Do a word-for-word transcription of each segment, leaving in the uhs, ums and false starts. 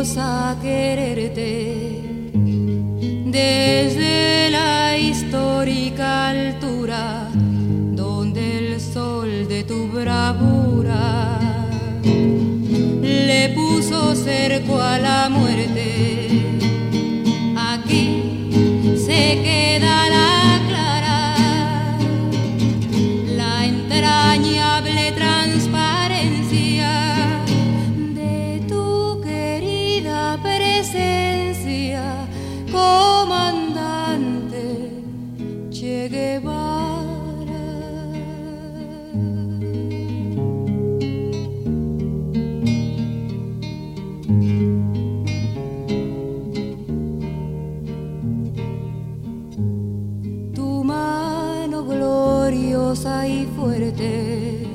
a quererte desde la histórica altura donde el sol de tu bravura le puso cerco a la muerte. Aquí se queda la clara, la entrañable transparencia de tu querida presencia, comandante Che Guevara. Tu mano gloriosa y fuerte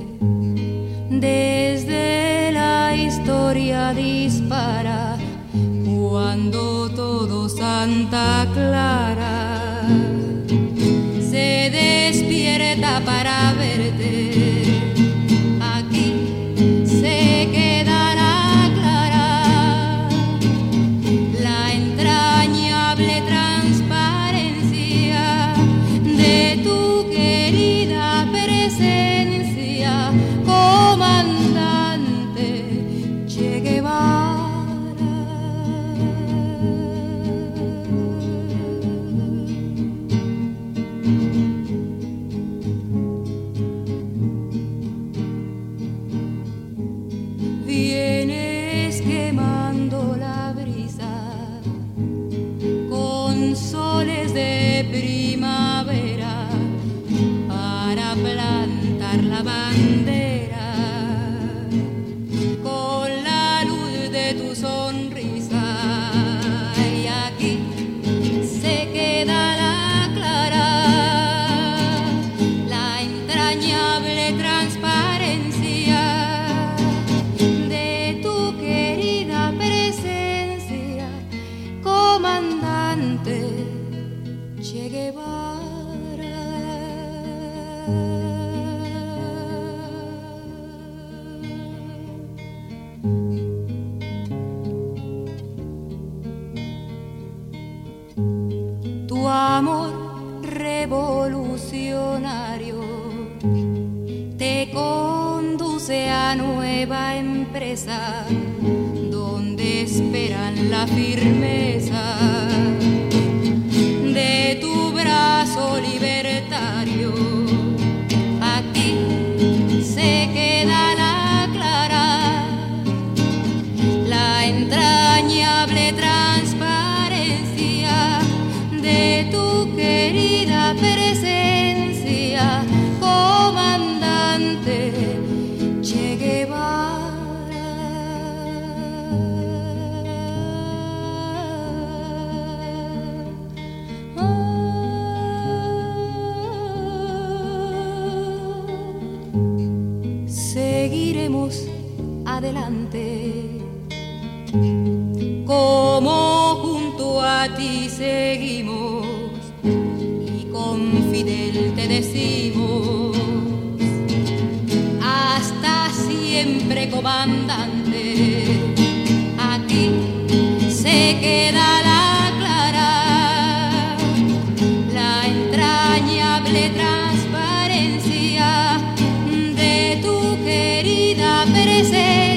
desde la historia dispara cuando todo Santa Clara se despierta para verte. Aquí se quedará clara la entrañable transparencia de tu querida presencia, comandante Che Guevara. Vienes quemando la brisa con soles de primavera para plantar la bandera con la luz de tu sonrisa. Y aquí se queda la clara, la entrañable transparencia de tu querida presencia, comandante Che Guevara. Tu amor revolucionario te conduce a nueva empresa donde esperan la firmeza de tu brazo libertario. Aquí se queda la clara, la entrañable transparencia de tu querida presencia, comandante Che Guevara. Seguiremos adelante como junto a ti seguimos y con Fidel te decimos hasta siempre, comandante. Aquí se queda la clara, la entrañable transparencia de tu querida presencia,